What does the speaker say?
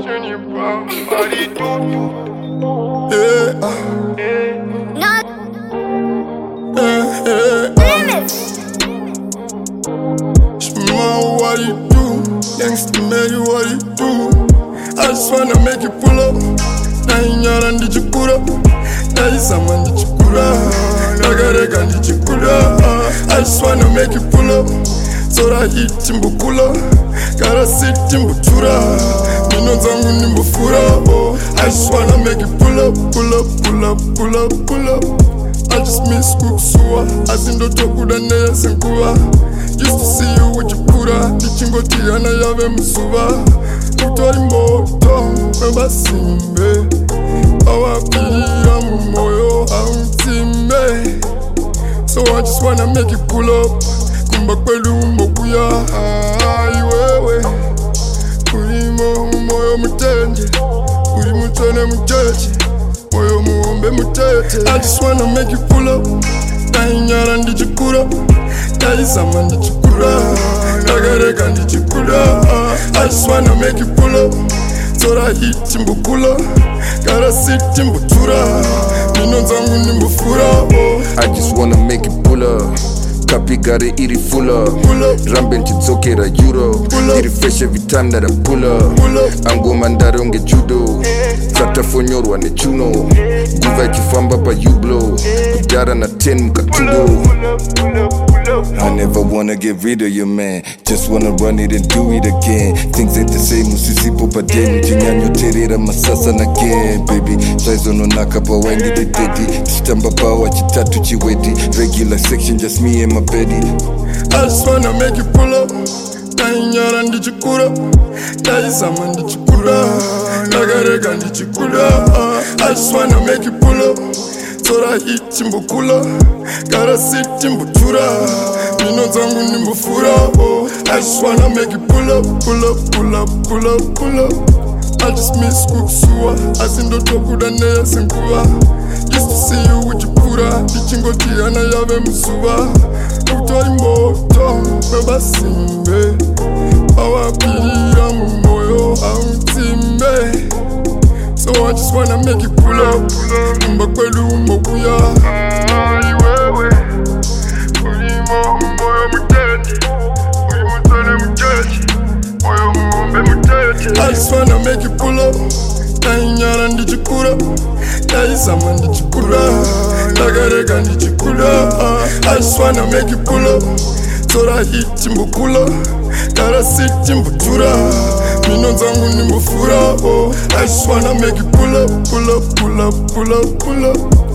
What you do, gangsta man, what you do? I just wanna make you pull up. Nainyara ndichikura, naisama ndichikura, nagareka ndichikura. I just wanna make you pull up. Sora hiti mbukula, kara siti mbutura, mino zangu nimbufura. I just wanna make you pull up, pull up, pull up, pull up, pull up. I just miss kukusua, asindo tokuda neye senkuwa. Used to see you with your pura, nichingo tiana yave msuba. Utori moto, mba simbe, awapia mumoyo hautime. So I just wanna make you pull up, kumba kwelu mbokuya. Iwewe, urimo moyo mutenje, uri mutone mujeje, moyo muombe mutete. I just wanna make you pull up, nainyara ndichikura, naisama ndichikura, nagareka ndichikura. I just wanna make you pull up. Sora hiti mbukula, kara siti mbutura, mino zangu nimbufura. I just wanna make you pull up. Kapi gare iri full up. Ramben chitsokera euro. Iri fresh every time that I pull up. Ango mandare onge judo. Tata fonyorwa ne chuno. Guva chifamba pa you blow. Kudara na 10 mkatundo. I never wanna get rid of you, man. Just wanna run it and do it again. Things ain't the same, musisipo padeni. Chinyanyo terera masasa again, baby. Saizono nakapa wengi didedi. Chitamba bawa chitatu chiwedi. Regular section, just me and my beddy. I just wanna make you pull up. Nainyara ndichikura, naisama ndichikura, nagareka ndichikura. I just wanna make you pull up. Sora hiti mbukula, kara siti mbutura, mino zangu nimbufura. I just wanna make you pull up, pull up, pull up, pull up, pull up. I just miss kukusua, asindo tokuda neye senkuwa. Used to see you with your pura, nichingo tiana yave msuba. Utori moto, mba simbe, awapia mumoyo hautime. So I just wanna make you pull up, mba kwelu mbokuya. Iwewe, ulimo moyo mutete, ulimutone mujeje, moyo muombe mutete. I just wanna make you pull up, nainyara ndichikura, naisama ndichikura, nagareka ndichikura. I just wanna make you pull up. Sora hiti mbukula, kara siti mbutura, mino zangu nimbufura. I just wanna make you pull up, pull up, pull up, pull up, pull up.